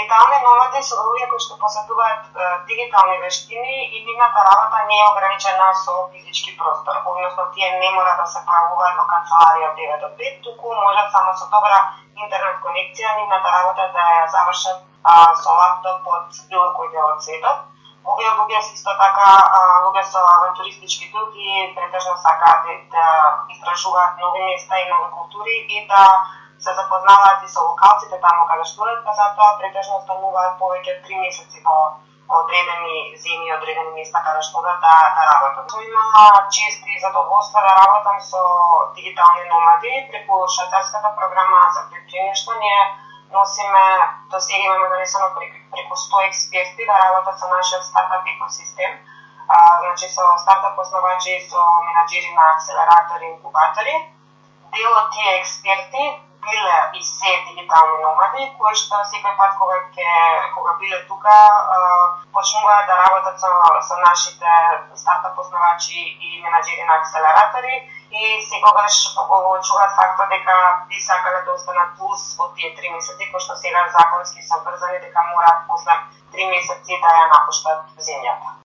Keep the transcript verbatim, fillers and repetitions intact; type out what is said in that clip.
Дигитални номади се луѓе кои што посетуваат дигитални вештини и нивната работа не е ограничена со физички простор, односно тие не мора да се појавуваат во канцеларија од девет до пет, туку можат само со добра интернет конекција нивната работа да ја завршат а, со лаптоп од било кој дел од светот. Овие луѓе се исто така луѓе со авантуристички дух и претежно сакаат да, да истражуваат нови места и нови култури и да се запознаваат и со локалците таму каде што одат, па затоа претежно остануваат повеќе од три месеци во одредени земји, одредени места каде што одат да, да работат. Има чест и задоволство да работам со дигитални номади преку швајцарската програма за предприемништво. Ние носиме, до сега имаме донесено преку сто експерти да работат со нашиот стартап екосистем, а, значи со стартап основачи, со менаџери на акселератори и инкубатори. Дел од тие експерти биле и се дигитални номади, кои што секој пат кога ќе кога биле тука почнуваат да работат со, со нашите стартап основачи и менаџери на акселератори и секогаш го чуваат фактот дека би сакале да останат плюс од тие три месеци, кои што сега законски се обврзани дека мораат после три месеци да ја напуштат земјата.